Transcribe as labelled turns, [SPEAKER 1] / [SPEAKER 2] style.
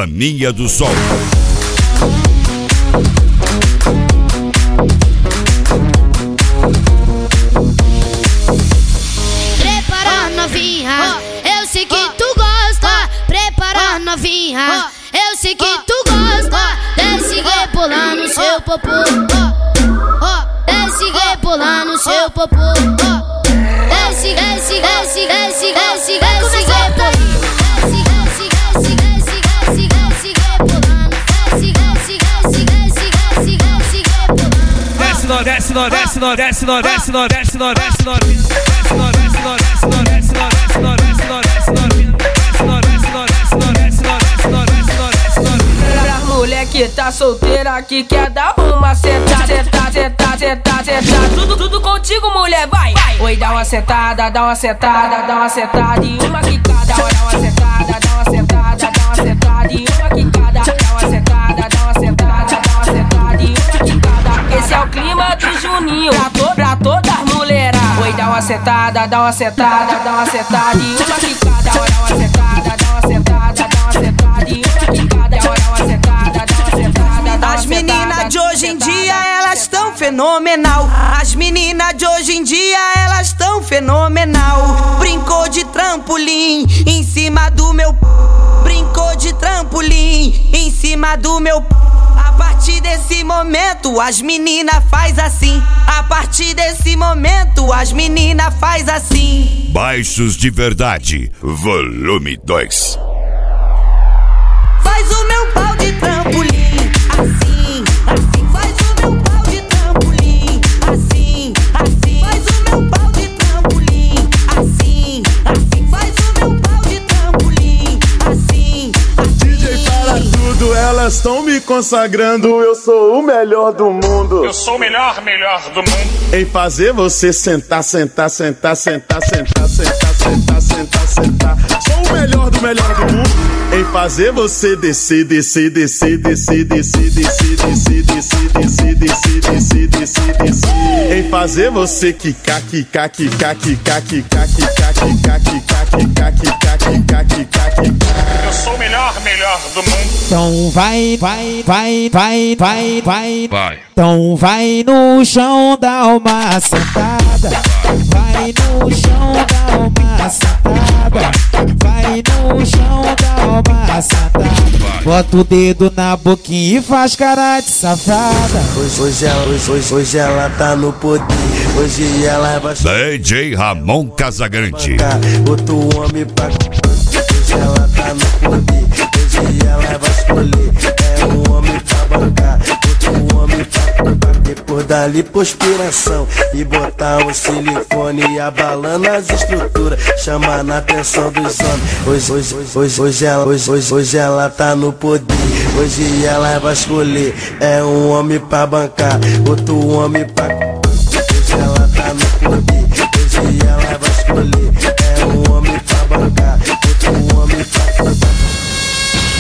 [SPEAKER 1] Mania do Sol.
[SPEAKER 2] Prepara, novinha, eu sei que tu gosta. Prepara, novinha, eu sei que tu gosta. Desce rebolando seu popô, desce rebolando seu popô. Desce, desce, desce, desce, desce, desce rebolando.
[SPEAKER 3] Desce, desce, desce, desce, desce, desce, desce,
[SPEAKER 4] Pra mulher que tá solteira que quer dar uma sentada, sentada, sentada, sentada, sentada. Tudo contigo, mulher, vai. Oi, dá uma sentada, dá uma sentada, dá uma sentada e uma quicada. Dá uma sentada, dá uma sentada, dá uma sentada e uma quicada. Dá uma sentada, dá uma sentada, dá uma sentada e uma quicada. Esse é o clima do Juninho, pra todas as mulheras. Oi, dá uma sentada, dá uma sentada, dá uma sentada e uma quicada. Dá uma sentada, dá uma sentada, dá uma sentada e uma quicada. Dá uma sentada, dá uma sentada.
[SPEAKER 5] As meninas de hoje em dia, elas tão fenomenal. As meninas de hoje em dia, elas tão fenomenal. Brincou de trampolim em cima do meu. Brincou de trampolim em cima do meu. A partir desse momento, as meninas faz assim. A partir desse momento, as meninas faz assim.
[SPEAKER 1] Baixos de Verdade, volume 2.
[SPEAKER 5] Faz o meu pau de trampolim, assim, assim. Faz o meu pau de trampolim, assim, assim. Faz o meu pau de trampolim, assim, assim. Faz o meu pau de trampolim, assim, assim.
[SPEAKER 6] DJ para tudo, elas estão me consagrando. Eu sou o melhor do mundo.
[SPEAKER 7] Eu sou o melhor do mundo.
[SPEAKER 6] Em fazer você sentar, sentar, sentar, sentar, sentar, sentar, sentar, sentar, sentar. Sou o melhor do mundo. Em fazer você descer, descer, descer, descer, descer, descer, descer, descer, descer, descer, descer, descer, descer. Em fazer você quicar, quicar, quicar, quicar, quicar, quicar, quicar, quicar, quicar, quicar, quicar, quicar, quicar.
[SPEAKER 7] Eu sou o melhor do mundo.
[SPEAKER 8] Então vai. Então vai no chão dar uma sentada. Vai no chão dar uma sentada. Vai no chão dar uma sentada. Bota o dedo na boquinha e faz cara de safada.
[SPEAKER 9] Hoje ela tá no poder. Hoje ela vai
[SPEAKER 1] DJ Ramon Casagrande.
[SPEAKER 9] Outro homem pra. Hoje ela tá no poder. Hoje ela vai escolher. É um homem pra bancar. Outro homem pra bater por dali conspiração. E botar o silicone abalando as estruturas. Chamar na atenção dos homens. Hoje ela tá no poder. Hoje ela vai escolher. É um homem pra bancar. Outro homem pra